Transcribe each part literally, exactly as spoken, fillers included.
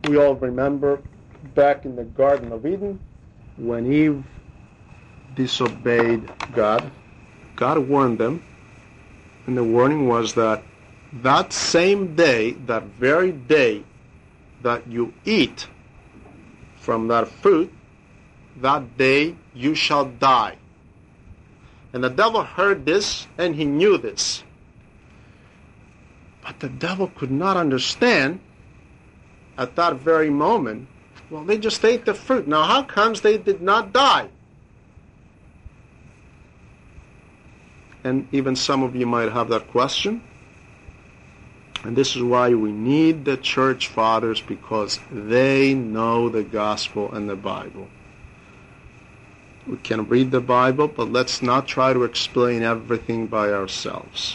We all remember back in the Garden of Eden when Eve disobeyed God. God warned them, and the warning was that that same day, that very day that you eat from that fruit, that day you shall die. And the devil heard this, and he knew this. But the devil could not understand at that very moment, well, they just ate the fruit. Now, how comes they did not die? And even some of you might have that question. And this is why we need the church fathers, because they know the gospel and the Bible. We can read the Bible, but let's not try to explain everything by ourselves.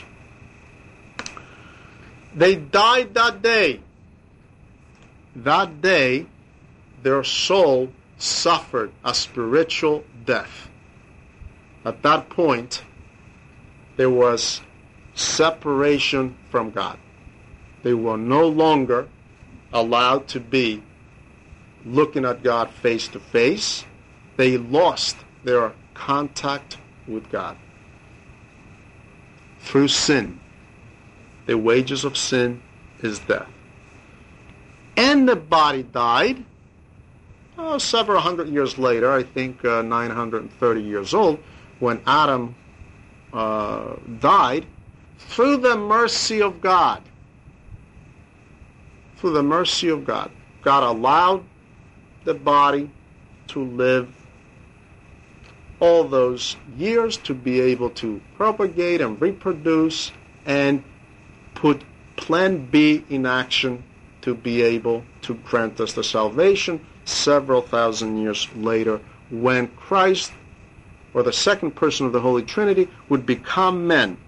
They died that day. That day, their soul suffered a spiritual death. At that point, there was separation from God. They were no longer allowed to be looking at God face to face. They lost their contact with God through sin. The wages of sin is death. And the body died oh, several hundred years later, I think uh, nine hundred thirty years old, when Adam uh, died, through the mercy of God. Through the mercy of God. God allowed the body to live all those years, to be able to propagate and reproduce and put Plan B in action to be able to grant us the salvation several thousand years later, when Christ, or the second person of the Holy Trinity, would become man.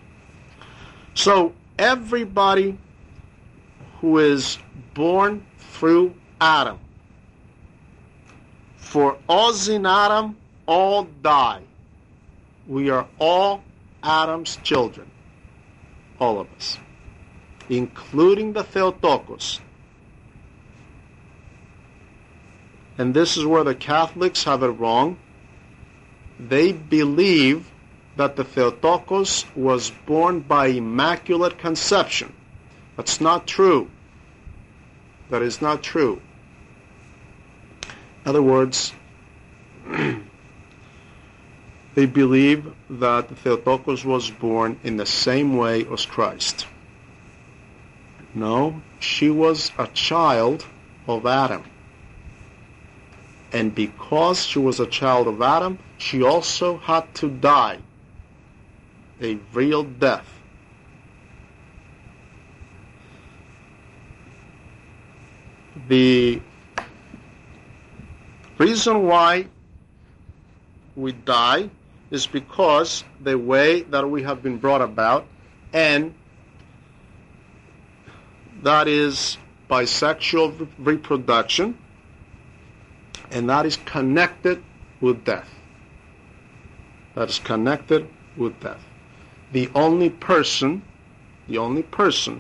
So everybody who is born through Adam, for us in Adam, all die. We are all Adam's children. All of us. Including the Theotokos. And this is where the Catholics have it wrong. They believe that the Theotokos was born by Immaculate Conception. That's not true. That is not true. In other words, they believe that the Theotokos was born in the same way as Christ. No, she was a child of Adam. And because she was a child of Adam, she also had to die a real death. The reason why we die is because the way that we have been brought about, and that is by sexual reproduction, and that is connected with death. That is connected with death. The only person, the only person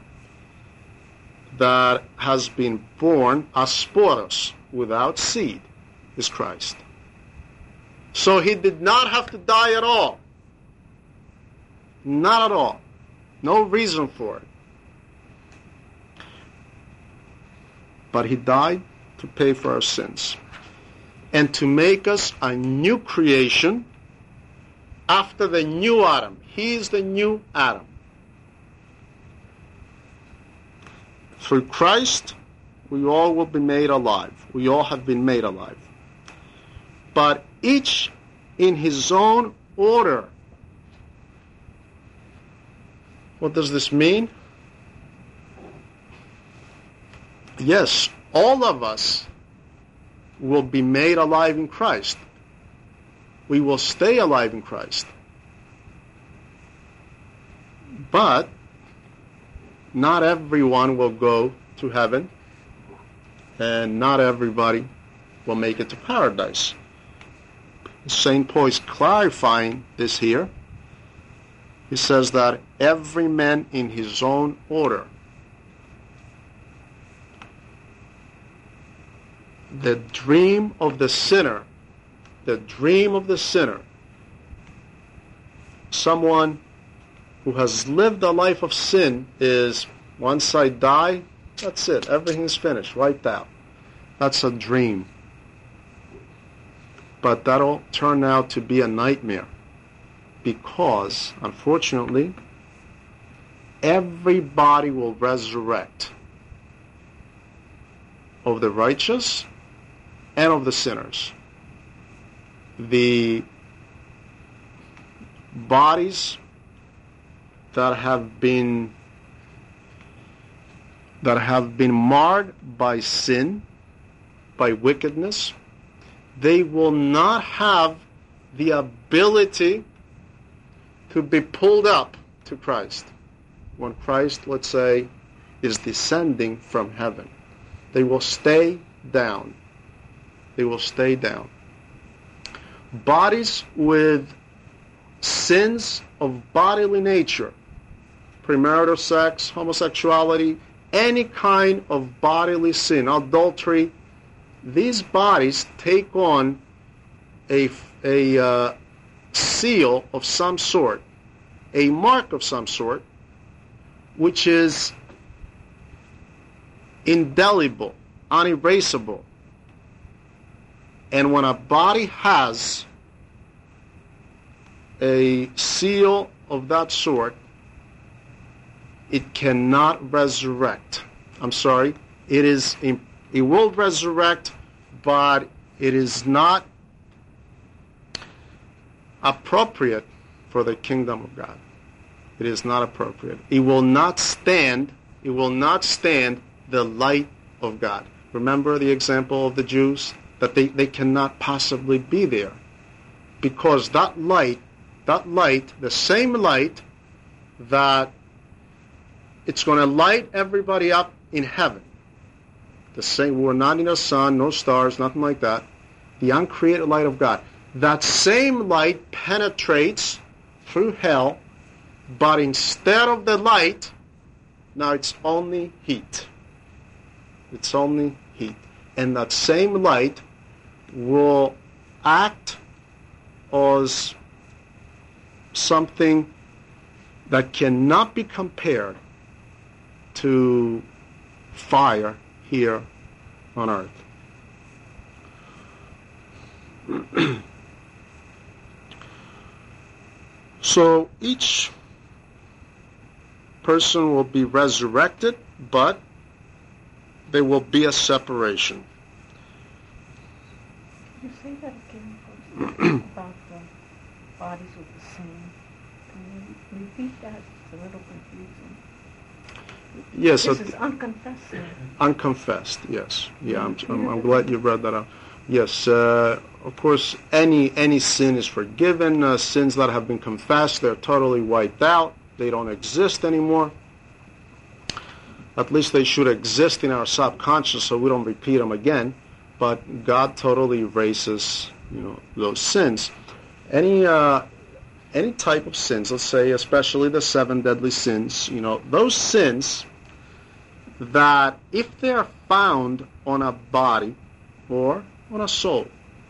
that has been born as sporos, without seed, is Christ. So he did not have to die at all. Not at all. No reason for it. But he died to pay for our sins and to make us a new creation after the new Adam. He is the new Adam. Through Christ, we all will be made alive. We all have been made alive. But each in his own order. What does this mean? Yes, all of us will be made alive in Christ. We will stay alive in Christ. But not everyone will go to heaven, and not everybody will make it to paradise. Saint Paul is clarifying this here. He says that every man in his own order. the dream of the sinner, the dream of the sinner, someone who has lived a life of sin, is once I die, that's it. Everything's finished, wiped out. That's a dream. But that'll turn out to be a nightmare because, unfortunately, everybody will resurrect, of the righteous and of the sinners. The bodies that have been that have been marred by sin, by wickedness, they will not have the ability to be pulled up to Christ. When Christ, let's say, is descending from heaven, they will stay down. They will stay down. Bodies with sins of bodily nature, premarital sex, homosexuality, any kind of bodily sin, adultery, these bodies take on a, a uh, seal of some sort, a mark of some sort, which is indelible, unerasable. And when a body has a seal of that sort, it cannot resurrect. I'm sorry, it is it will resurrect, but it is not appropriate for the kingdom of God. It is not appropriate. It will not stand, it will not stand the light of God. Remember the example of the Jews? That they, they cannot possibly be there. Because that light, that light, the same light that it's going to light everybody up in heaven. The same, we're not in a sun, no stars, nothing like that. The uncreated light of God. That same light penetrates through hell, but instead of the light, now it's only heat. It's only heat. And that same light will act as something that cannot be compared to fire here on earth. So each person will be resurrected, but there will be a separation. You say that again, about the bodies with the sin. Can you repeat that? It's a little confusing. Yes. This uh, is unconfessed sin. Unconfessed, yes. Yeah, I'm, I'm, I'm glad you read that out. Yes, uh, of course, any any sin is forgiven. Uh, sins that have been confessed, they're totally wiped out. They don't exist anymore. At least they should exist in our subconscious so we don't repeat them again. But God totally erases, you know, those sins. Any uh, any type of sins, let's say, especially the seven deadly sins, you know, those sins that if they're found on a body or on a soul,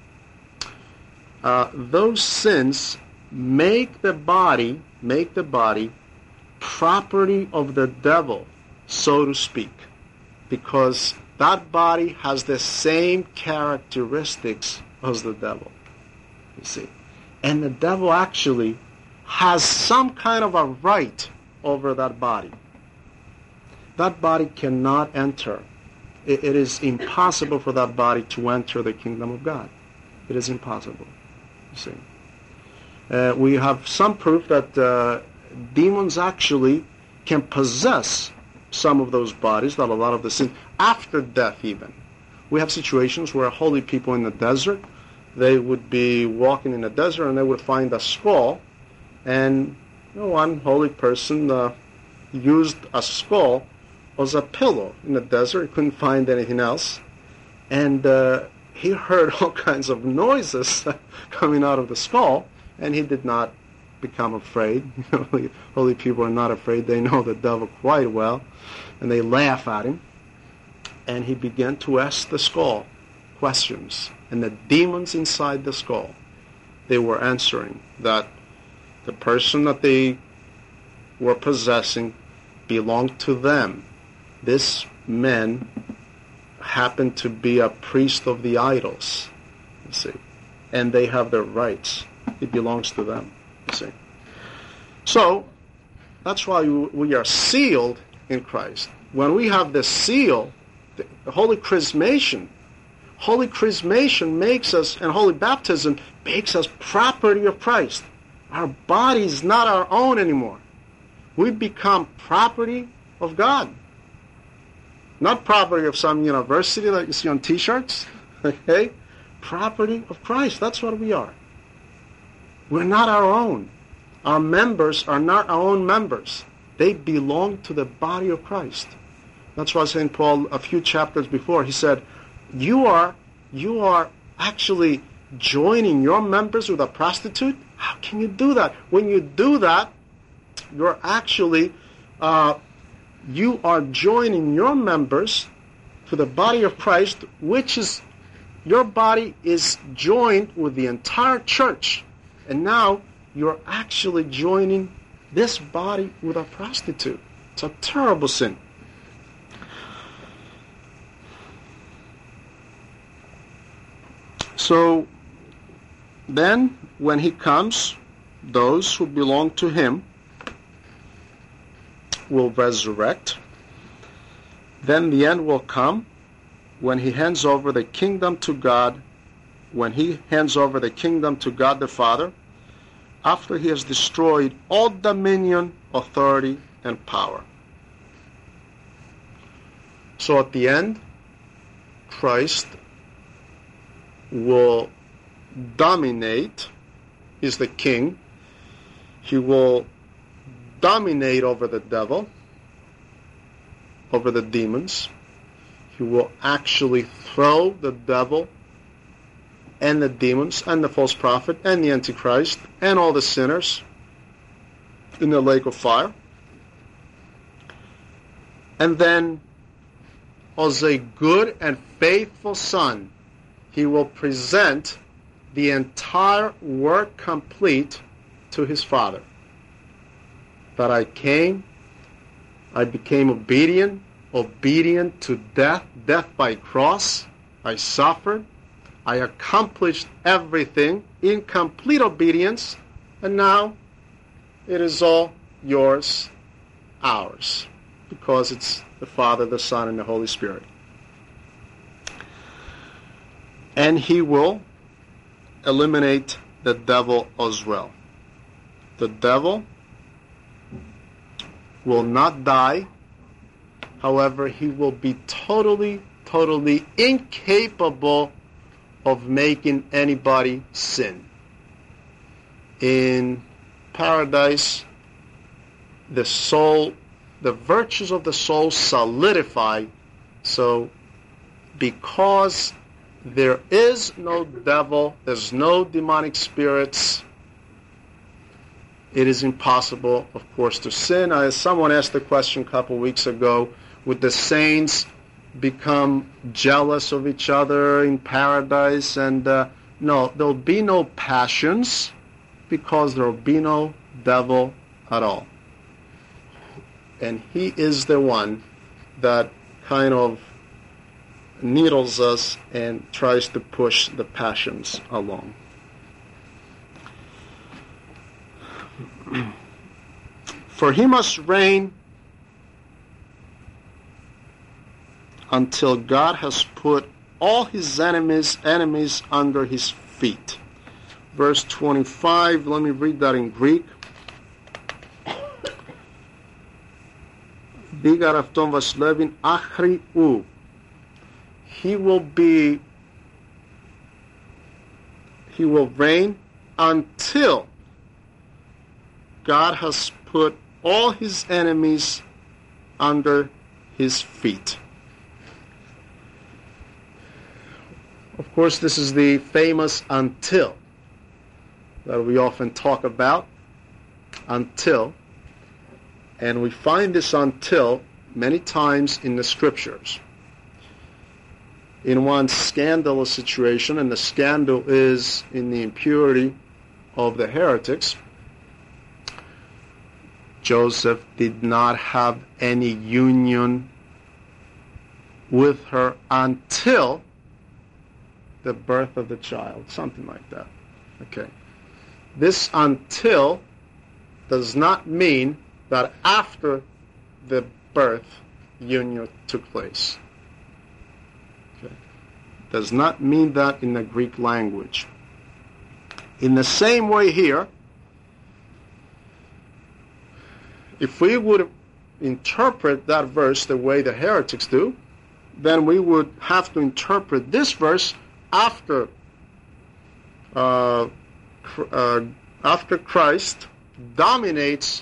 uh, those sins make the body, make the body property of the devil, so to speak, because that body has the same characteristics as the devil, you see. And the devil actually has some kind of a right over that body. That body cannot enter. It, it is impossible for that body to enter the kingdom of God. It is impossible, you see. Uh, we have some proof that uh, demons actually can possess some of those bodies, that a lot of the sins, after death even. We have situations where holy people in the desert, they would be walking in the desert and they would find a skull, and you know, one holy person uh, used a skull as a pillow in the desert. He couldn't find anything else, and uh, he heard all kinds of noises coming out of the skull, and he did not become afraid. Holy people are not afraid. They know the devil quite well, and they laugh at him. And he began to ask the skull, questions. And the demons inside the skull, they were answering that the person that they were possessing belonged to them. This man happened to be a priest of the idols, you see. And they have their rights. It belongs to them, you see. So, that's why we are sealed in Christ. When we have the seal, the holy chrismation, holy chrismation makes us, and holy baptism makes us property of Christ. Our body is not our own anymore. We become property of God. Not property of some university that you see on t-shirts. Okay? Property of Christ. That's what we are. We're not our own. Our members are not our own members. They belong to the body of Christ. That's why Saint Paul, a few chapters before, he said, you are, you are actually joining your members with a prostitute? How can you do that? When you do that, you're actually, uh, you are joining your members to the body of Christ, which is, your body is joined with the entire church. And now you're actually joining this body with a prostitute. It's a terrible sin. So then, when he comes, those who belong to him will resurrect. Then the end will come when he hands over the kingdom to God, when he hands over the kingdom to God the Father, after he has destroyed all dominion, authority, and power. So at the end, Christ will dominate, is the king. He will dominate over the devil, over the demons. He will actually throw the devil and the demons and the false prophet and the Antichrist and all the sinners in the lake of fire. And then, as a good and faithful son, he will present the entire work complete to his Father. That I came, I became obedient, obedient to death, death by cross. I suffered, I accomplished everything in complete obedience, and now it is all yours, ours, because it's the Father, the Son, and the Holy Spirit. And he will eliminate the devil as well. The devil will not die. However, he will be totally, totally incapable of making anybody sin. In paradise, the soul, the virtues of the soul solidify. So, because there is no devil, there's no demonic spirits, it is impossible, of course, to sin. As someone asked the question a couple weeks ago, would the saints become jealous of each other in paradise? And uh, no, there'll be no passions because there'll be no devil at all. And he is the one that kind of needles us and tries to push the passions along. For he must reign until God has put all his enemies enemies under his feet. Verse twenty-five, let me read that in Greek. Digar avton vaslevin achri u. He will be, he will reign until God has put all his enemies under his feet. Of course, this is the famous until that we often talk about, until, and we find this until many times in the scriptures. in one scandalous situation, and the scandal is in the impurity of the heretics. Joseph did not have any union with her until the birth of the child, something like that. Okay. This until does not mean that after the birth, union took place. Okay. Does not mean that in the Greek language. In the same way here, if we would interpret that verse the way the heretics do, then we would have to interpret this verse after uh, uh, after Christ dominates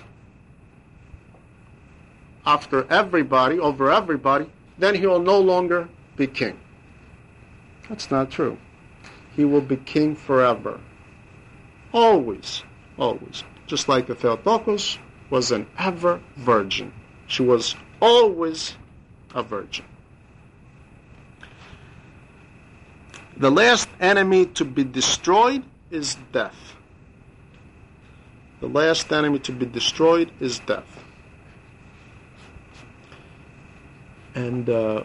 after everybody, over everybody, then he will no longer be king. That's not true. He will be king forever. Always, always. Just like the Theotokos was an ever virgin. She was always a virgin. The last enemy to be destroyed is death. The last enemy to be destroyed is death. And uh,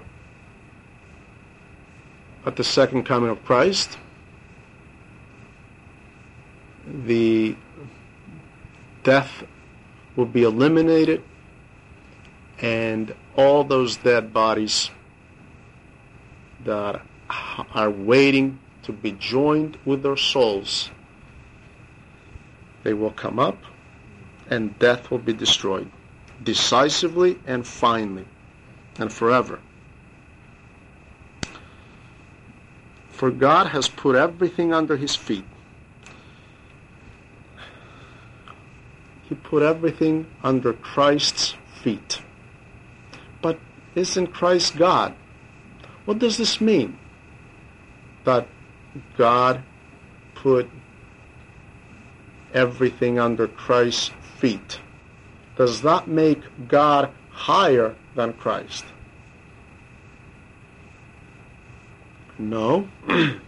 at the second coming of Christ, the death will be eliminated, and all those dead bodies that are waiting to be joined with their souls, they will come up, and death will be destroyed decisively and finally and forever. For God has put everything under his feet. He put everything under Christ's feet. But isn't Christ God? What does this mean? That God put everything under Christ's feet. Does that make God higher than Christ? No.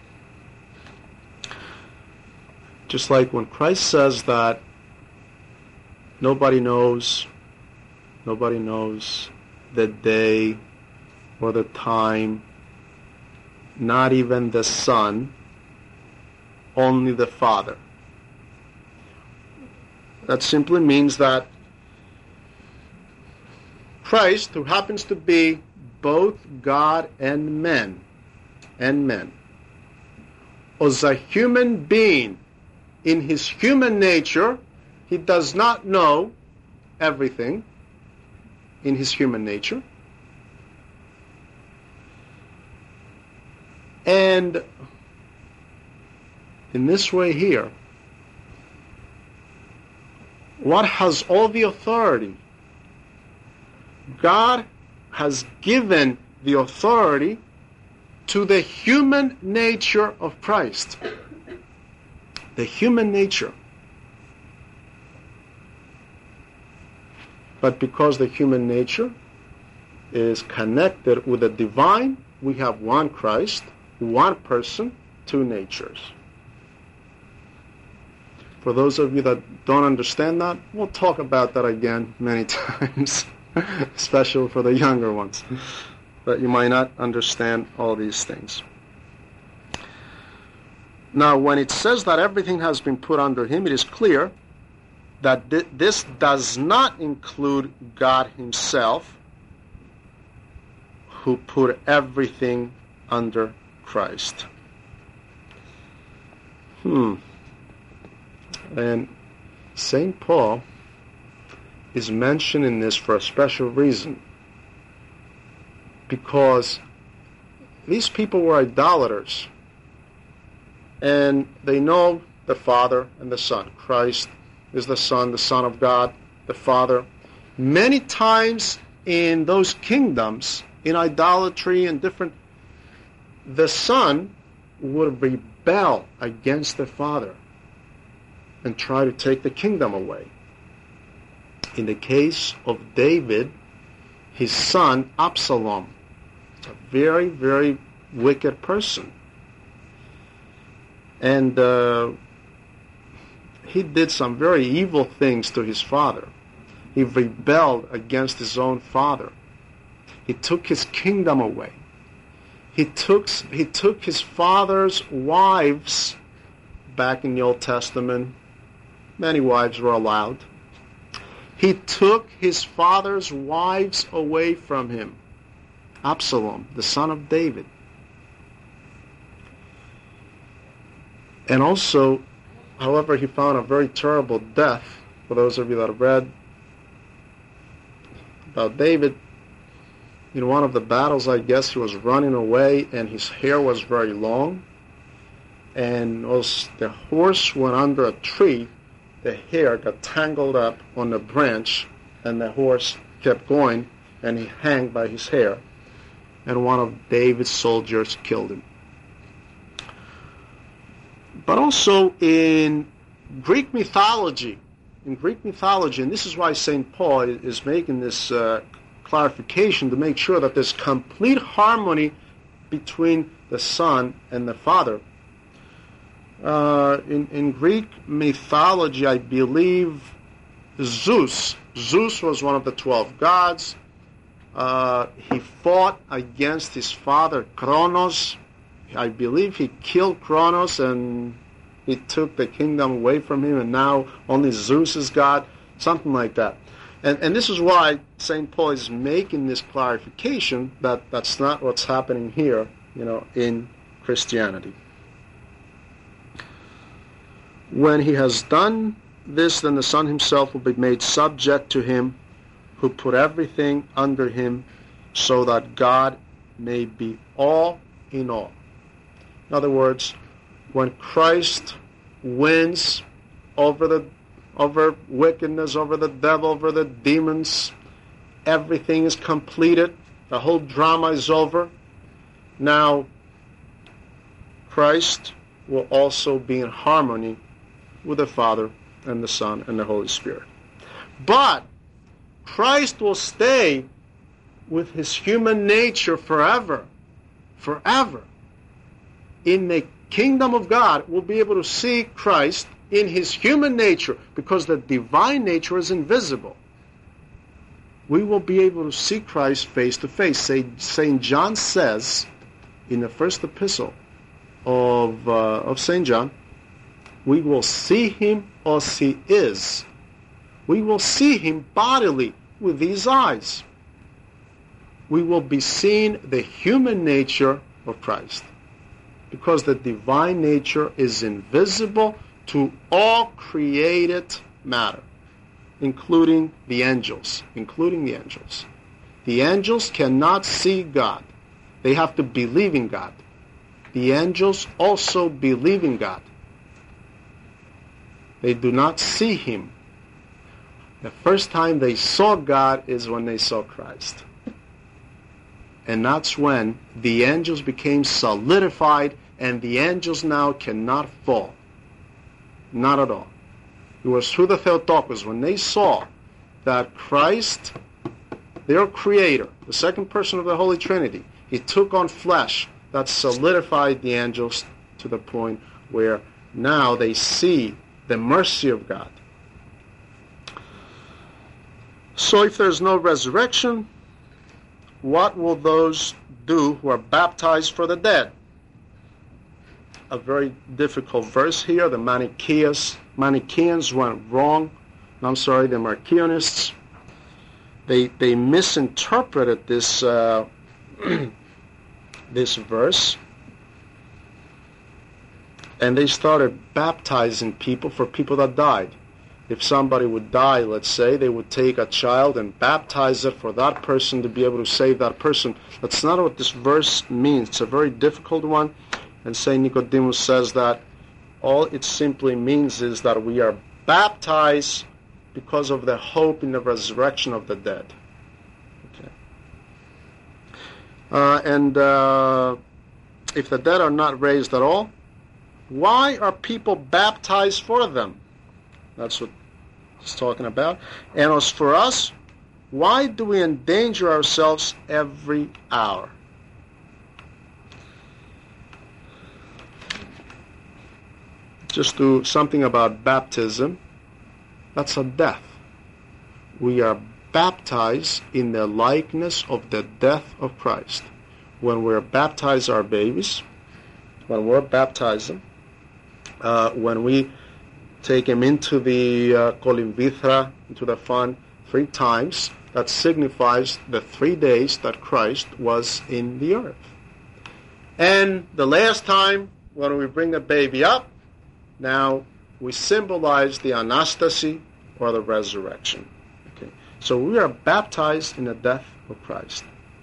Just like when Christ says that nobody knows, nobody knows the day or the time, not even the Son, only the Father. That simply means that Christ, who happens to be both God and man, and man, as a human being, in his human nature, he does not know everything in his human nature. And in this way here, what has all the authority? God has given the authority to the human nature of Christ. The human nature. But because the human nature is connected with the divine, we have one Christ, one person, two natures. For those of you that don't understand that, we'll talk about that again many times, especially for the younger ones, that you might not understand all these things. Now, when it says that everything has been put under him, it is clear that th- this does not include God himself, who put everything under Christ. Hmm. And Saint Paul is mentioned in this for a special reason, because these people were idolaters, and they know the Father and the Son. Christ is the Son, the Son of God, the Father. Many times in those kingdoms, in idolatry and different, the Son would rebel against the Father and try to take the kingdom away. In the case of David, his son Absalom, it's a very, very wicked person. And uh, he did some very evil things to his father. He rebelled against his own father. He took his kingdom away. He took, he took his father's wives. Back in the Old Testament, many wives were allowed. He took his father's wives away from him. Absalom, the son of David. And also, however, he found a very terrible death. For those of you that have read about David, in one of the battles, I guess, he was running away and his hair was very long. And as the horse went under a tree, the hair got tangled up on the branch, and the horse kept going, and he hung by his hair. And one of David's soldiers killed him. But also in Greek mythology, in Greek mythology, and this is why Saint Paul is making this uh, clarification to make sure that there's complete harmony between the Son and the Father. Uh, in, in Greek mythology, I believe Zeus, Zeus was one of the twelve gods. Uh, he fought against his father Kronos. I believe he killed Kronos and he took the kingdom away from him, and now only Zeus is God, something like that. And, and this is why Saint Paul is making this clarification that that's not what's happening here, you know, in Christianity. When he has done this, then the Son himself will be made subject to him who put everything under him, so that God may be all in all. In other words, when Christ wins over the over wickedness, over the devil, over the demons, everything is completed. The whole drama is over. Now, Christ will also be in harmony with the Father and the Son and the Holy Spirit. But Christ will stay with his human nature forever. Forever. In the kingdom of God, we'll be able to see Christ in his human nature, because the divine nature is invisible. We will be able to see Christ face to face. Saint John says in the first epistle of, uh, of Saint John, we will see him as he is. We will see him bodily with these eyes. We will be seeing the human nature of Christ, because the divine nature is invisible to all created matter, including the angels, including the angels. The angels cannot see God. They have to believe in God. The angels also believe in God. They do not see him. The first time they saw God is when they saw Christ. And that's when the angels became solidified, and the angels now cannot fall. Not at all. It was through the Theotokos, when they saw that Christ, their creator, the second person of the Holy Trinity, he took on flesh, that solidified the angels to the point where now they see the mercy of God. So if there's no resurrection, what will those do who are baptized for the dead? A very difficult verse here. The Manichaeans, Manichaeans went wrong. I'm sorry, the Marcionists. They they misinterpreted this uh, this verse, and they started baptizing people for people that died. If somebody would die, let's say, they would take a child and baptize it for that person to be able to save that person. That's not what this verse means. It's a very difficult one. And Saint Nicodemus says that all it simply means is that we are baptized because of the hope in the resurrection of the dead. Okay. Uh, and uh, if the dead are not raised at all, why are people baptized for them? That's what he's talking about. And as for us, why do we endanger ourselves every hour? just do something about baptism. That's a death. We are baptized in the likeness of the death of Christ. When we're baptized our babies, when we're baptized them, uh, when we take him into the uh, Kolimvithra, into the font three times, that signifies the three days that Christ was in the earth. And the last time, when we bring the baby up, now we symbolize the Anastasi, or the resurrection. Okay, so we are baptized in the death of Christ.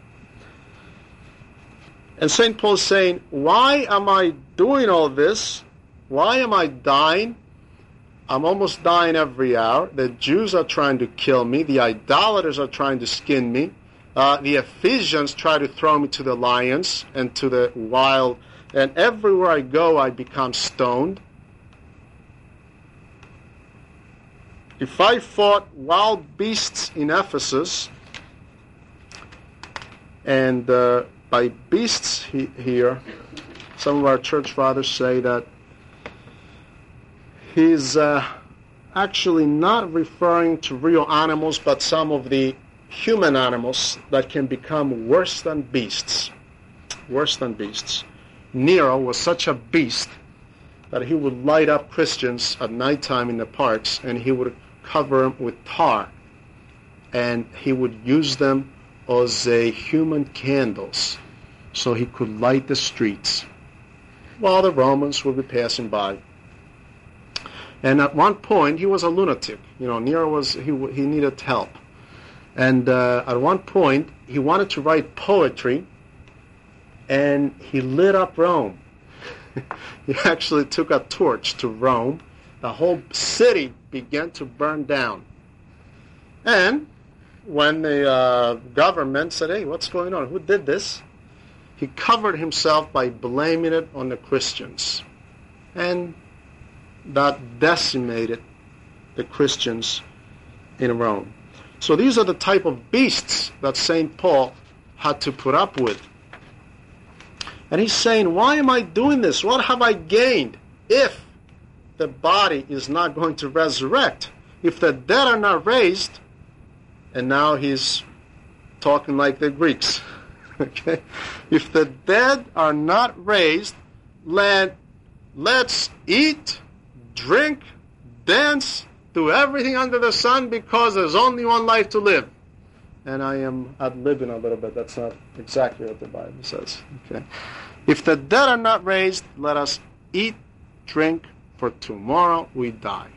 And Saint Paul is saying, why am I doing all this? Why am I dying? I'm almost dying every hour. The Jews are trying to kill me. The idolaters are trying to skin me. Uh, the Ephesians try to throw me to the lions and to the wild. And everywhere I go, I become stoned. If I fought wild beasts in Ephesus, and uh, by beasts he, here, some of our church fathers say that he's uh, actually not referring to real animals, but some of the human animals that can become worse than beasts. Worse than beasts. Nero was such a beast that he would light up Christians at nighttime in the parks, and he would cover them with tar, and he would use them as a human candles so he could light the streets while the Romans would be passing by. And at one point, he was a lunatic. You know, Nero was, he, he needed help. And uh, at one point, he wanted to write poetry, and he lit up Rome. He actually took a torch to Rome. The whole city began to burn down. And when the uh, government said, hey, what's going on? Who did this? He covered himself by blaming it on the Christians. And that decimated the Christians in Rome. So these are the type of beasts that Saint Paul had to put up with. And he's saying, why am I doing this? What have I gained if the body is not going to resurrect? If the dead are not raised, and now he's talking like the Greeks, okay? If the dead are not raised, let, let's eat, drink, dance, do everything under the sun, because there's only one life to live. And I am ad-libbing a little bit. That's not exactly what the Bible says. Okay. If the dead are not raised, let us eat, drink, for tomorrow we die.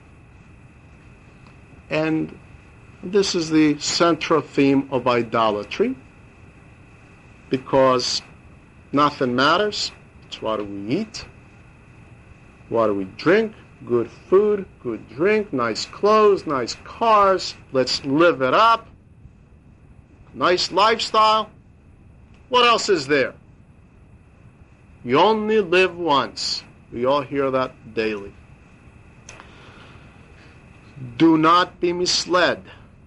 And this is the central theme of idolatry, because nothing matters. It's what do we eat, what do we drink, good food, good drink, nice clothes, nice cars, let's live it up, nice lifestyle. What else is there? You only live once. We all hear that daily. Do not be misled.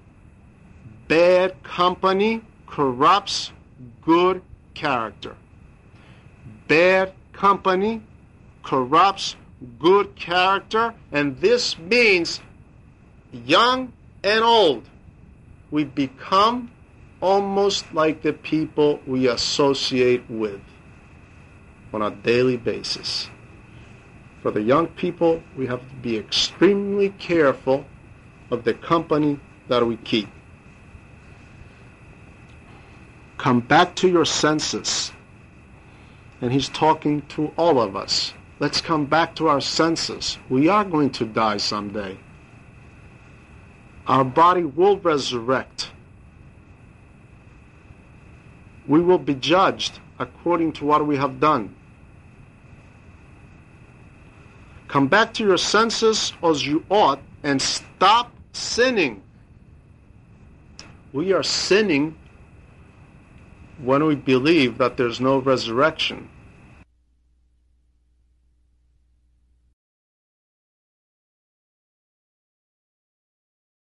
Bad company corrupts good character. Bad company corrupts good character, and this means young and old, we become almost like the people we associate with on a daily basis. For the young people, we have to be extremely careful of the company that we keep. Come back to your senses. And he's talking to all of us. Let's come back to our senses. We are going to die someday. Our body will resurrect. We will be judged according to what we have done. Come back to your senses as you ought and stop sinning. We are sinning when we believe that there's no resurrection.